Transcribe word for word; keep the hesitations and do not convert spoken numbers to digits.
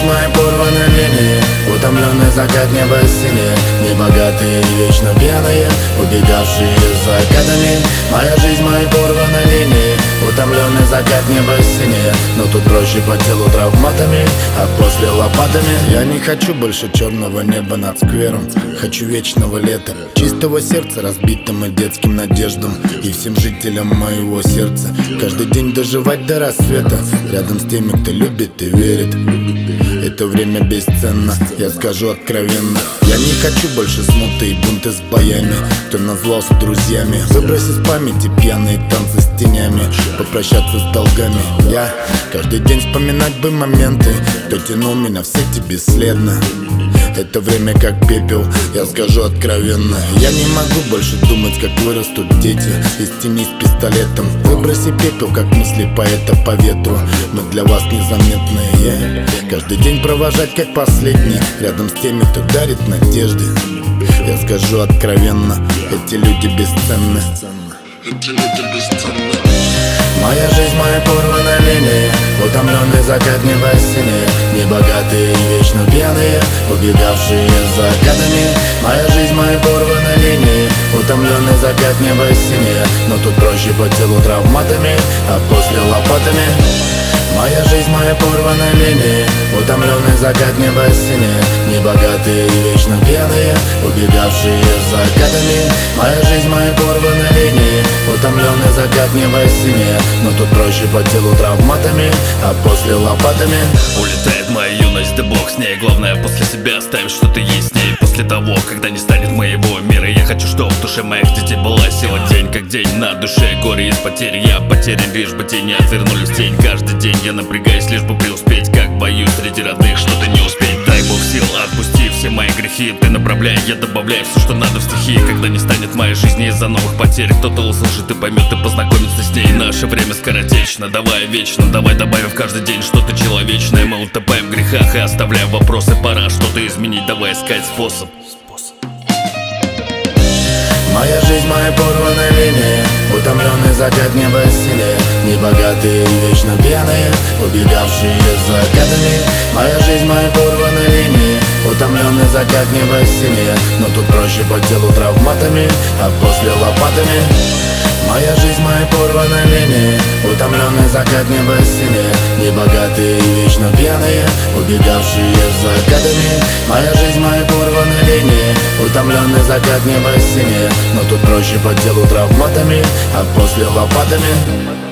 мои порваны линии, утомленный закат неба синее, небогатые и вечно пьяные, убегавшие за закатами. Моя жизнь, мои порваны линии, утомленный закат неба синее, но тут проще по телу травматами, а после лопатами. Я не хочу больше черного неба над сквером, хочу вечного лета, чистого сердца, разбитым и детским надеждам, и всем жителям моего сердца каждый день доживать до рассвета, рядом с теми, кто любит и верит. Это время бесценно, я скажу откровенно. Я не хочу больше смуты и бунты с боями, кто назвал с друзьями, выбросить из памяти пьяные танцы с тенями, попрощаться с долгами. Я каждый день вспоминать бы моменты, кто тянул меня в сети бесследно. Это время как пепел, я скажу откровенно. Я не могу больше думать, как вырастут дети из тени с пистолетом. Выброси пепел, как мысли поэта по ветру. Мы для вас незаметные. Каждый день провожать как последний, рядом с теми, кто дарит надежды. Я скажу откровенно, эти люди бесценны. Эти люди бесценны. Моя жизнь, мои порваны линии, утомленный закат неба синее, небогатые и вечно пьяные, убегавшие за закатами. Моя жизнь, мои порваны линии, утомленный закат неба синее, но тут проще по телу травматами, а после лопатами. Моя жизнь, мои порваны линии, утомленный закат неба синее, небогатые и вечно пьяные, убегавшие за закатами. Моя жизнь, мои порваны линии, утомленный закат неба синее, но тут проще по телу травматами, а после лопатами. Улетает моя юность, да бог с ней. Главное после себя оставить что-то есть с ней. После того, когда не станет моего мира, я хочу, чтобы в душе моих детей была сила. День как день, на душе горе из потерь. Я потерян, лишь бы тени отвернулись в тень. Каждый день я напрягаюсь, лишь бы преуспеть. Как боюсь среди родных что-то не успеть. Дай Бог сил, отпусти все мои грехи. Ты направляй, я добавляю все, что надо в стихи. Когда не станет моей жизни из-за новых потерь, кто-то услышит и поймет, и познакомится с ней. Наше время скоротечно, давай вечно, давай добавим в каждый день что-то человечное. Мы утопаем в грехах и оставляем вопросы. Пора что-то изменить, давай искать способ. Моя жизнь, мои порваны линии, утомленный закат неба синее, небогатые и вечно пьяные, убегавшие за закатами. Моя жизнь, мои порваны линии, утомленный закат неба синее, но тут проще по телу травматами, а после лопатами. Моя жизнь, мои порваны линии, утомленный закат неба синее, небогатые и вечно пьяные, убегавшие за закатами. Моя жизнь, мои порваны линии, утомленный закат неба синее, но тут проще по телу травматами, а после лопатами.